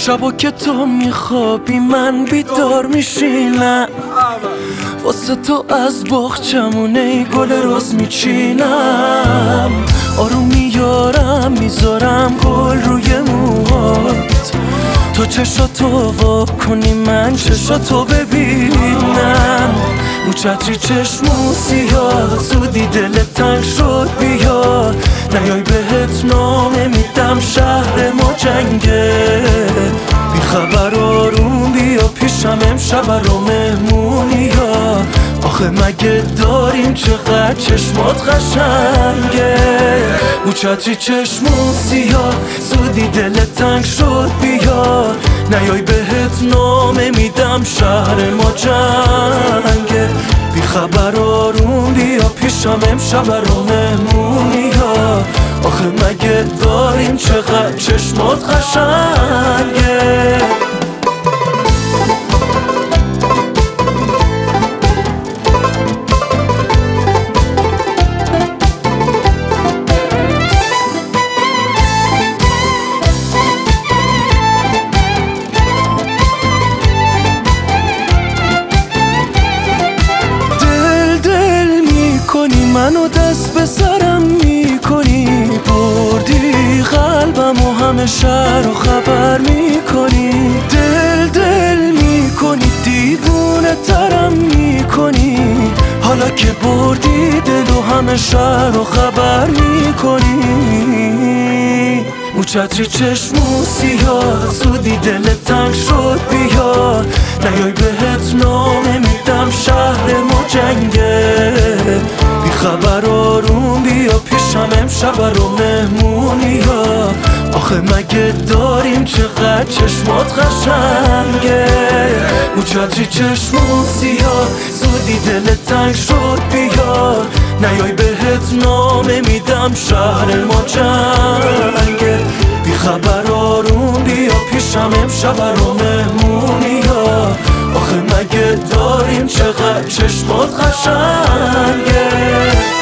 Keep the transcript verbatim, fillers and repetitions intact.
شبا که تو میخوابی من بیدار میشینم، واسه تو از بخچمونه گل رز میچینم. آروم میارم میذارم گل روی موهات، تو چشاتو وا کنی من چشاتو ببینم. مو چتری چشمو سیاه زودی دلت تنگ شد بیا، نیای بهت نامه میدم شهر ما جنگه. بی خبر آروم بیا پیشم امشب رو مهمونی ها، آخه مگه داریم چقدر چشمات قشنگه. مو چتری چشمو سیاه زودی دلت تنگ شد بیا، نیای بهت نامه میدم شهر ما جنگه. بی خبر آروم بیا پیشم امشب رو مهمونی ها، آخه مگه داریم چقدر چشمات قشنگه. منو دست به سرم میکنی، بردی قلبم و همه شهر رو خبر میکنی. دل دل میکنی دیوونه ترم میکنی، حالا که بردی دل و همه شهر رو خبر میکنی. مو چتری چشمو سیاه زودی دلت تنگ شد بیا، نیای بهت نامه میدم شهر ما جنگه. بی خبر آروم بیا پیشم امشب رو مهمونی ها، آخه مگه داریم چقدر چشمات قشنگه. مو چتری چشمو سیاه زودی دلت تنگ شد بیا، نیای بهت نامه میدم شهر ما جنگه. بی خبر آروم بیا پیشم امشب رو مهمونی ها، آخه مگه داریم چقدر چشمات قشنگه.